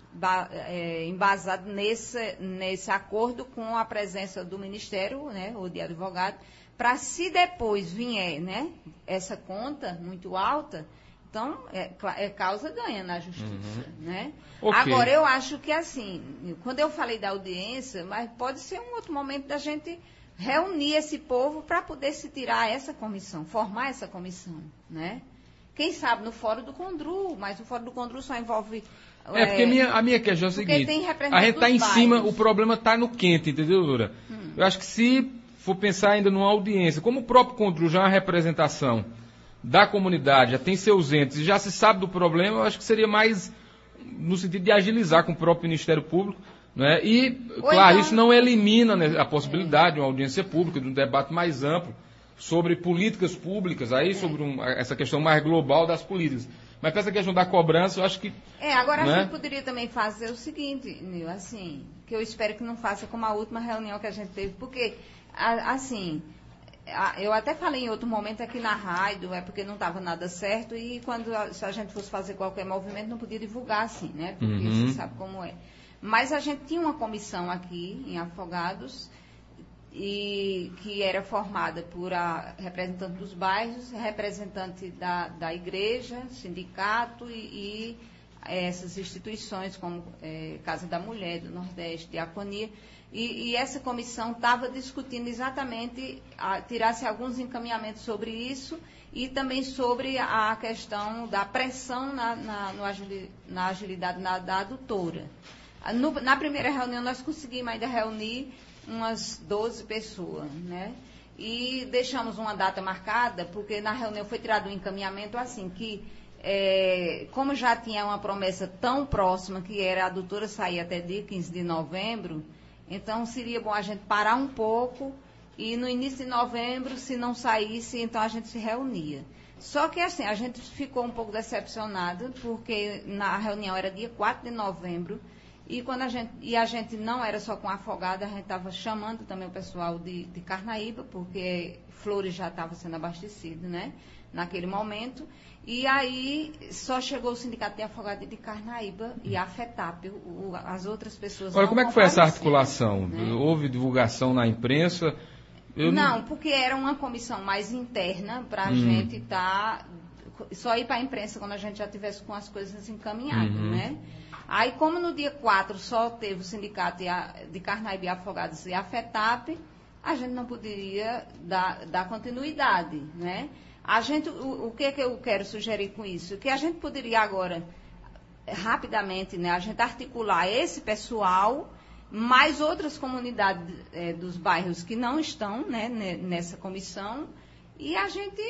é, embasado nesse, nesse acordo com a presença do Ministério, né, ou de advogado, para se depois vier, né, essa conta muito alta, então é, é causa ganha na justiça, uhum. né? Okay. Agora, eu acho que assim, quando eu falei da audiência, mas pode ser um outro momento da gente reunir esse povo para poder se tirar essa comissão, formar essa comissão, né? Quem sabe no Fórum do Condru, mas o Fórum do Condru só envolve... É, porque é, minha, a minha questão é a seguinte, a gente está em cima, o problema está no quente, entendeu, Loura? Hum. Eu acho que se for pensar ainda numa audiência, como o próprio Condru já é uma representação da comunidade, já tem seus entes e já se sabe do problema, eu acho que seria mais no sentido de agilizar com o próprio Ministério Público, né? E, Ou claro, então... isso não elimina, né, a possibilidade é. de uma audiência pública, de um debate mais amplo sobre políticas públicas, aí é. sobre um, essa questão mais global das políticas. Mas para essa questão da cobrança, eu acho que... É, agora né? a gente poderia também fazer o seguinte, Nil, assim, que eu espero que não faça como a última reunião que a gente teve, porque Assim, eu até falei em outro momento aqui na rádio, é porque não estava nada certo, e quando a, se a gente fosse fazer qualquer movimento, não podia divulgar assim, né? Porque Uhum. você sabe como é. Mas a gente tinha uma comissão aqui em Afogados, e que era formada por a representante dos bairros, representante da, da igreja, sindicato e, e essas instituições como é, Casa da Mulher, do Nordeste, Diaconia, e, e essa comissão estava discutindo exatamente, a, tirasse alguns encaminhamentos sobre isso e também sobre a questão da pressão na, na, no agili, na agilidade na, da adutora. No, na primeira reunião nós conseguimos ainda reunir umas doze pessoas, né? E deixamos uma data marcada, porque na reunião foi tirado um encaminhamento assim, que é, como já tinha uma promessa tão próxima, que era a doutora sair até dia quinze de novembro, então seria bom a gente parar um pouco e no início de novembro, se não saísse, então a gente se reunia. Só que assim, a gente ficou um pouco decepcionada, porque na reunião era dia quatro de novembro, E, quando a gente, e a gente não era só com Afogada, a gente estava chamando também o pessoal de, de Carnaíba, porque Flores já estava sendo abastecido, né, naquele momento. E aí só chegou o Sindicato de Afogada de Carnaíba e a FETAP, o, as outras pessoas. Olha, não como é que foi essa compareceram, articulação? né? Houve divulgação na imprensa? Eu não, não, porque era uma comissão mais interna para a Hum. gente estar... Tá, só ir para a imprensa quando a gente já tivesse com as coisas encaminhadas, Uhum. né? Aí, como no dia quatro só teve o Sindicato de Carnaíba e Afogados e a FETAP, a gente não poderia dar, dar continuidade, né? A gente, o, o que, que eu quero sugerir com isso? Que a gente poderia agora, rapidamente, né, a gente articular esse pessoal, mais outras comunidades é, dos bairros que não estão, né, nessa comissão, e a gente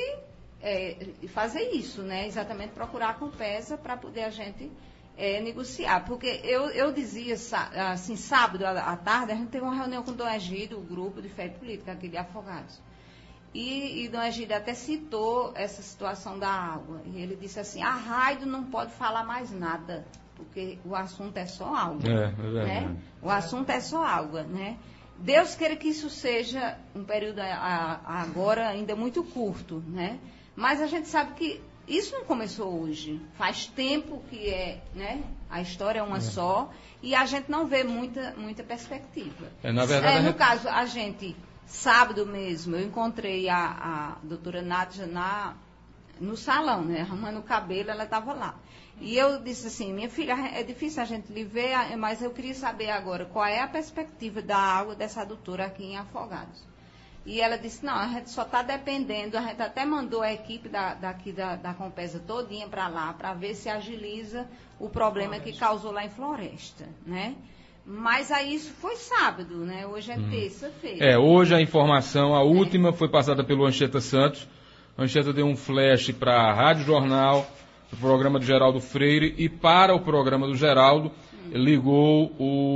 é, fazer isso, né? Exatamente procurar a Compesa para poder a gente é, negociar. Porque eu, eu dizia, assim, sábado à tarde, a gente teve uma reunião com o Dom Egídio, o grupo de fé e política aqui de Afogados. E, e Dom Egídio até citou essa situação da água. E ele disse assim, a rádio não pode falar mais nada, porque o assunto é só água. É, é verdade. Né? O assunto é só água, né? Deus queira que isso seja um período a, a, agora ainda muito curto, né? Mas a gente sabe que isso não começou hoje. Faz tempo que é, né? A história é uma é. só e a gente não vê muita, muita perspectiva. É, na verdade, é, no gente... caso, a gente, sábado mesmo, eu encontrei a, a doutora Nádia na, no salão, né? Arrumando o cabelo, ela estava lá. E eu disse assim, minha filha, é difícil a gente lhe ver, mas eu queria saber agora qual é a perspectiva da água dessa adutora aqui em Afogados. E ela disse, não, a gente só está dependendo, a gente até mandou a equipe da, daqui da, da Compesa todinha para lá, para ver se agiliza o problema Floresta. que causou lá em Floresta, né? Mas aí isso foi sábado, né? Hoje é hum. terça-feira. É, hoje a informação, a última, é. foi passada pelo Anchieta Santos. A Anchieta deu um flash para a Rádio Jornal, o programa do Geraldo Freire, e para o programa do Geraldo hum. ligou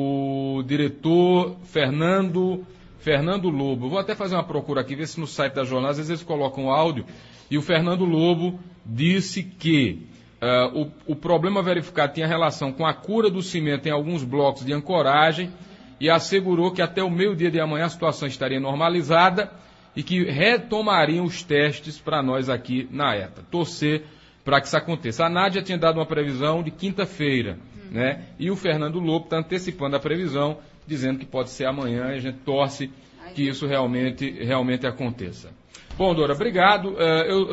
o diretor Fernando... Fernando Lobo. Vou até fazer uma procura aqui, ver se no site da jornal, às vezes eles colocam áudio, e o Fernando Lobo disse que uh, o, o problema verificado tinha relação com a cura do cimento em alguns blocos de ancoragem, e assegurou que até o meio-dia de amanhã a situação estaria normalizada e que retomariam os testes para nós aqui na ETA. Torcer para que isso aconteça. A Nádia tinha dado uma previsão de quinta-feira, hum. né? E o Fernando Lobo está antecipando a previsão, dizendo que pode ser amanhã, e a gente torce que isso realmente, realmente aconteça. Bom, Dora, obrigado. Uh,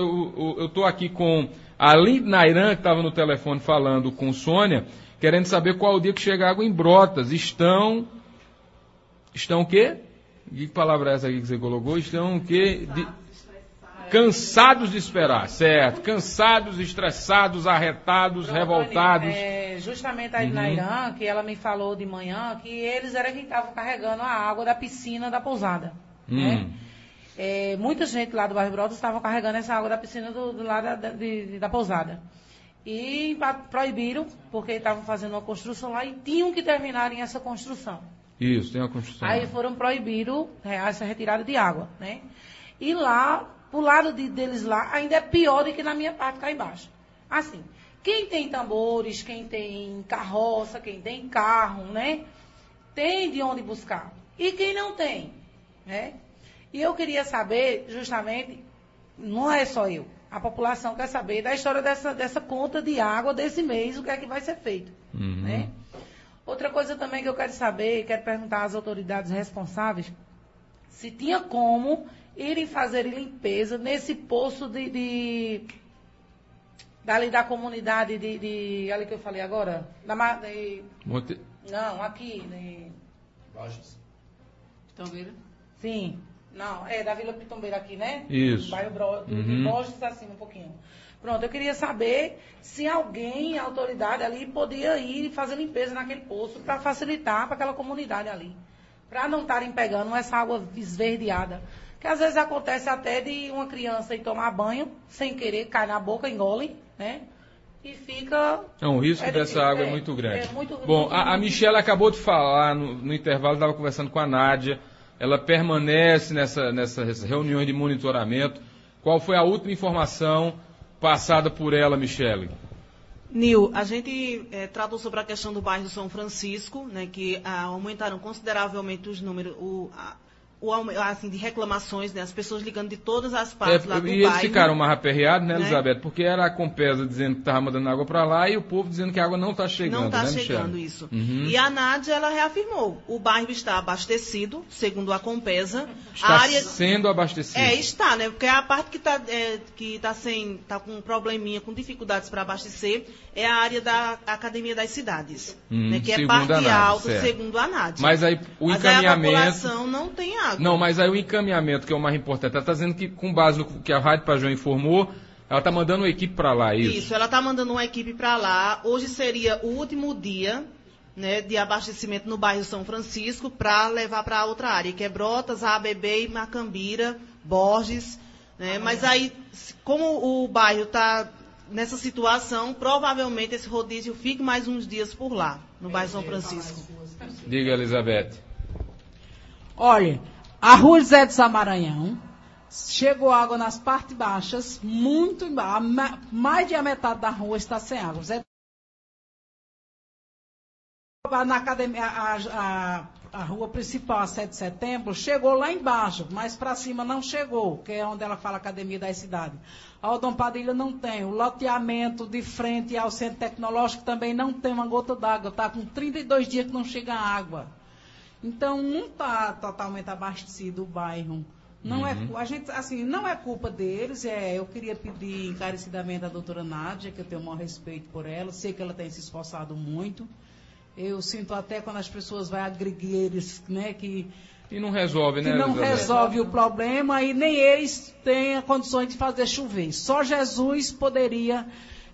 eu estou aqui com a Aline Nairan, que estava no telefone falando com Sônia, querendo saber qual o dia que chega água em Brotas. Estão... Estão o quê? Que palavra é essa aqui que você colocou? Estão o quê? De... Cansados de esperar, certo. Cansados, estressados, arretados, Pronto, revoltados. É, justamente a Inairã, uhum. que ela me falou de manhã, que eles eram quem estavam carregando a água da piscina da pousada. Hum. Né? É, muita gente lá do bairro Brotas estava carregando essa água da piscina do, do lado da, de, da pousada. E proibiram, porque estavam fazendo uma construção lá e tinham que terminarem essa construção. Isso, tem uma construção. Aí foram proibidos é, essa retirada de água, né? E lá... O lado de, deles lá ainda é pior do que na minha parte cá embaixo. Assim, quem tem tambores, quem tem carroça, quem tem carro, né? Tem de onde buscar. E quem não tem, né? E eu queria saber, justamente, não é só eu, a população quer saber da história dessa, dessa conta de água desse mês, o que é que vai ser feito. Uhum. Né? Outra coisa também que eu quero saber, quero perguntar às autoridades responsáveis, se tinha como irem fazer limpeza nesse poço de, de dali da comunidade de, de ali que eu falei agora, da, de, Monte... não, aqui, de Borges. Pitombeira? Sim. Não, é da Vila Pitombeira aqui, né? Isso. Bairro Bro, do, Uhum. de Borges acima um pouquinho. Pronto, eu queria saber se alguém, a autoridade ali, podia ir fazer limpeza naquele poço para facilitar para aquela comunidade ali. Para não estarem pegando essa água esverdeada. Que às vezes acontece até de uma criança ir tomar banho, sem querer, cai na boca, engole, né? E fica... Não, o risco é dessa difícil, água é, é muito grande. é muito- Bom, muito- a, a muito- Michelle acabou de falar no, no intervalo, estava conversando com a Nádia. Ela permanece nessa, nessas reuniões de monitoramento. Qual foi a última informação passada por ela, Michelle? Nil, a gente eh, tratou sobre a questão do bairro São Francisco, né, que ah, aumentaram consideravelmente os números, o, a, o, aume- assim, de reclamações, né, as pessoas ligando de todas as partes É, lá do e eles bairro. ficaram mais aperreados, né, né? Elizabeth? Porque era a Compesa dizendo que estava mandando água para lá e o povo dizendo que a água não está chegando, Não está né, chegando Michelle? isso. Uhum. E a Nádia, ela reafirmou, o bairro está abastecido, segundo a Compesa. Está a área... sendo abastecido. É, está, né? Porque a parte que está é, que tá sem, tá com um probleminha, com dificuldades para abastecer, é a área da Academia das Cidades, Hum, né? Que é segundo parte a Nádia, alta, certo. segundo a Nádia. Mas aí o Mas aí a encaminhamento... população não tem água. Não, mas aí o encaminhamento, que é o mais importante, ela está dizendo que, com base no que a Rádio Pajão informou, ela está mandando uma equipe para lá, é isso? Isso, ela está mandando uma equipe para lá. Hoje seria o último dia, né, de abastecimento no bairro São Francisco para levar para outra área, que é Brotas, A B B, Macambira, Borges. Né? Mas aí, como o bairro está nessa situação, provavelmente esse rodízio fique mais uns dias por lá, no bairro São Francisco. Diga, Elizabeth. Olha, a rua José de Samaranhão, chegou água nas partes baixas, muito embaixo, mais de a metade da rua está sem água. Zé... Na academia, a, a, a rua principal, a sete de setembro, chegou lá embaixo, mas para cima não chegou, que é onde ela fala Academia das Cidades. A Aldom Padilha não tem, o loteamento de frente ao Centro Tecnológico também não tem uma gota d'água, está com trinta e dois dias que não chega água. Então, não está totalmente abastecido o bairro. Não, Uhum. é, a gente, assim, não é culpa deles. É, eu queria pedir encarecidamente à doutora Nádia, que eu tenho o maior respeito por ela. Sei que ela tem se esforçado muito. Eu sinto até quando as pessoas vão agredir eles, né, que, E não resolve, né, que não Elizabeth? resolve o problema e nem eles têm condições de fazer chover. Só Jesus poderia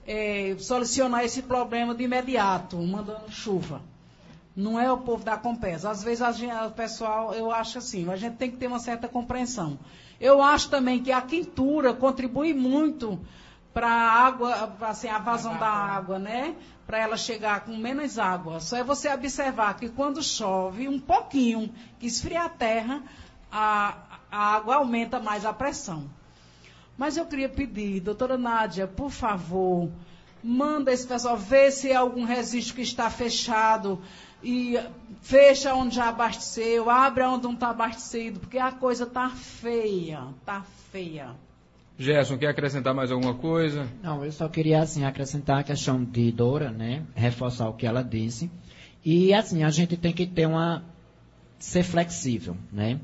é, solucionar esse problema de imediato, mandando chuva. Não é o povo da Compesa. Às vezes a gente, o pessoal, eu acho assim, a gente tem que ter uma certa compreensão. Eu acho também que a quintura contribui muito para a água, assim, a vazão da água, né? Para ela chegar com menos água. Só é você observar que quando chove um pouquinho, que esfria a terra, a, a água aumenta mais a pressão. Mas eu queria pedir, doutora Nádia, por favor, manda esse pessoal ver se é algum registro que está fechado, e fecha onde já abasteceu, abre onde não está abastecido, porque a coisa está feia, está feia. Gerson, quer acrescentar mais alguma coisa? Não, eu só queria, assim, acrescentar a questão de Dora, né? Reforçar o que ela disse. E, assim, a gente tem que ter uma... ser flexível, né?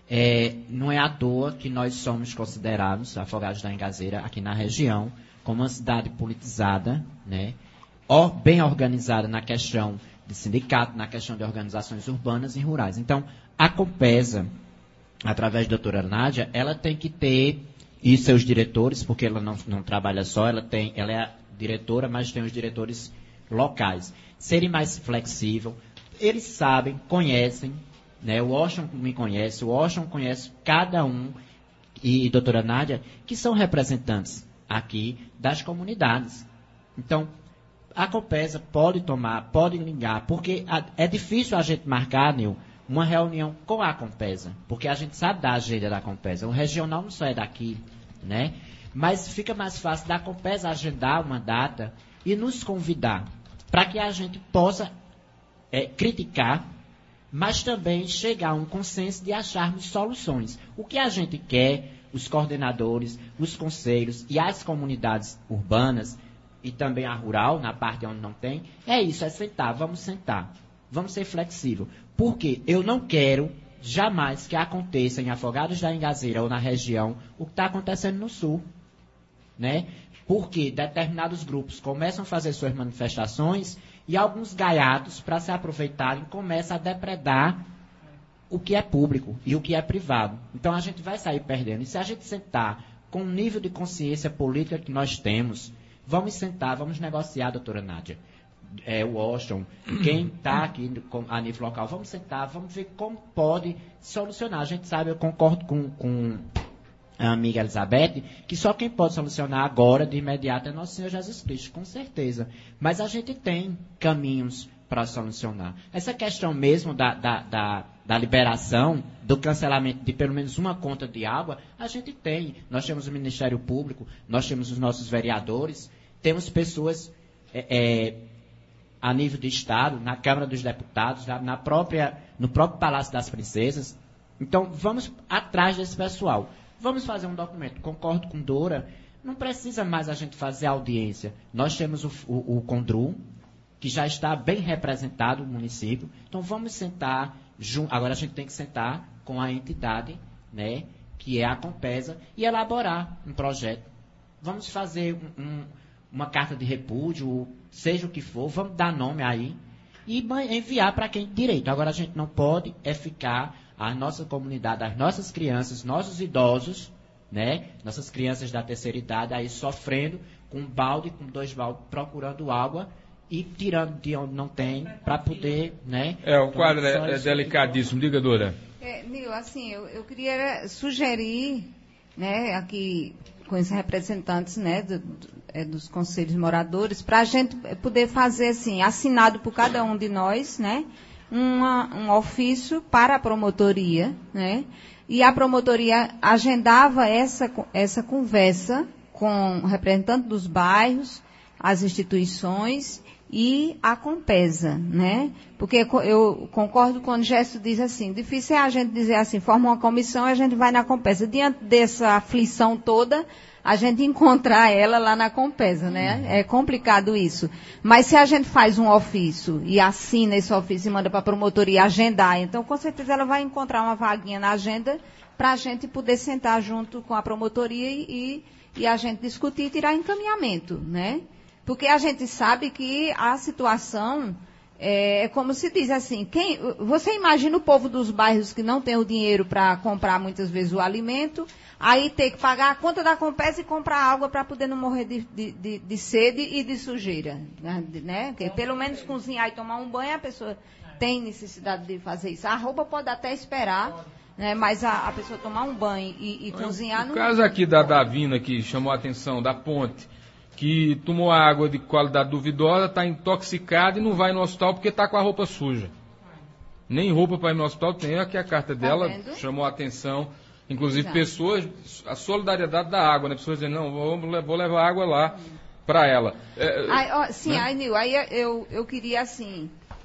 É, não é à toa que nós somos considerados, Afogados da Engazeira, aqui na região, como uma cidade politizada, né? Or, bem organizada na questão de sindicato, na questão de organizações urbanas e rurais. Então, a Compesa, através da doutora Nádia, ela tem que ter, e seus diretores, porque ela não, não trabalha só, ela, tem, ela é a diretora, mas tem os diretores locais, serem mais flexíveis. Eles sabem, conhecem, né? O Washington me conhece, o Washington conhece cada um, e, e doutora Nádia, que são representantes aqui das comunidades. Então, a Compesa pode tomar, pode ligar, porque a, é difícil a gente marcar, Nil, uma reunião com a Compesa, porque a gente sabe da agenda da Compesa. O regional não só é daqui, né? Mas fica mais fácil da Compesa agendar uma data e nos convidar, para que a gente possa é, criticar mas também chegar a um consenso de acharmos soluções. O que a gente quer, os coordenadores, os conselhos e as comunidades urbanas, e também a rural, na parte onde não tem, é isso, é sentar, vamos sentar, vamos ser flexíveis. Porque eu não quero jamais que aconteça em Afogados da Ingazeira ou na região o que está acontecendo no sul, né? Porque determinados grupos começam a fazer suas manifestações e alguns gaiatos, para se aproveitarem, começam a depredar o que é público e o que é privado. Então a gente vai sair perdendo. E se a gente sentar com o nível de consciência política que nós temos, vamos sentar, vamos negociar, doutora Nádia, é, o Washington, quem está aqui a nível local, vamos sentar, vamos ver como pode solucionar. A gente sabe, eu concordo com, com a amiga Elizabeth, que só quem pode solucionar agora, de imediato, é nosso Senhor Jesus Cristo, com certeza. Mas a gente tem caminhos para solucionar. Essa questão mesmo da, da, da, da liberação, do cancelamento de pelo menos uma conta de água, a gente tem. Nós temos o Ministério Público, nós temos os nossos vereadores, temos pessoas é, é, a nível de Estado, na Câmara dos Deputados, na, na própria, no próprio Palácio das Princesas. Então, vamos atrás desse pessoal. Vamos fazer um documento. Concordo com Dora, não precisa mais a gente fazer audiência. Nós temos o, o, o CONDRU, que já está bem representado no município. Então, vamos sentar, junto, agora a gente tem que sentar com a entidade, né, que é a Compesa, e elaborar um projeto. Vamos fazer um, um, uma carta de repúdio, seja o que for, vamos dar nome aí, e enviar para quem tem direito. Agora, a gente não pode é ficar, a nossa comunidade, as nossas crianças, nossos idosos, né, nossas crianças da terceira idade, aí sofrendo com um balde, com dois baldes, procurando água, e tirando de onde não tem, para poder, né... É, o quadro é, é delicadíssimo. Diga, Dora. É, Nil, assim, eu, eu queria sugerir, né, aqui, com os representantes, né, do, do, é, dos conselhos moradores, para a gente poder fazer, assim, assinado por cada um de nós, né, uma, um ofício para a promotoria, né, e a promotoria agendava essa, essa conversa com o representante dos bairros, as instituições e a Compesa, né? Porque eu concordo quando o Gesto diz assim, difícil é a gente dizer assim, forma uma comissão e a gente vai na Compesa. Diante dessa aflição toda, a gente encontrar ela lá na Compesa, né? É complicado isso. Mas se a gente faz um ofício e assina esse ofício e manda para a promotoria agendar, então com certeza ela vai encontrar uma vaguinha na agenda para a gente poder sentar junto com a promotoria e, e a gente discutir e tirar encaminhamento, né? Porque a gente sabe que a situação é como se diz assim, quem, você imagina o povo dos bairros que não tem o dinheiro para comprar muitas vezes o alimento, aí ter que pagar a conta da Compesa e comprar água para poder não morrer de, de, de, de sede e de sujeira, né? Porque pelo menos cozinhar e tomar um banho a pessoa tem necessidade de fazer isso. A roupa pode até esperar, né? Mas a, a pessoa tomar um banho e, e cozinhar... O não... caso aqui da Davina, que chamou a atenção, da ponte, que tomou água de qualidade duvidosa, está intoxicada e não vai no hospital porque está com a roupa suja. Nem roupa para ir no hospital tem. Aqui a carta dela tá chamou a atenção. Inclusive Exato. pessoas, a solidariedade da água, né? Pessoas dizendo, não, vou, vou levar água lá hum. para ela. É, aí, ó, sim, né? aí, Nil, aí eu, eu queria, assim,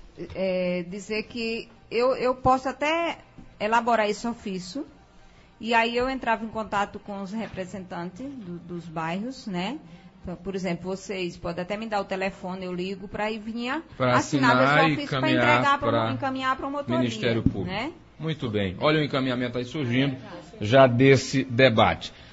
é, dizer que eu, eu posso até elaborar esse ofício, e aí eu entrava em contato com os representantes do, dos bairros, né? Por exemplo, vocês podem até me dar o telefone, eu ligo para ir vinha assinar esse ofício para entregar, para encaminhar a promotoria. Ministério Público. Né? Muito bem. Olha o encaminhamento aí surgindo já desse debate.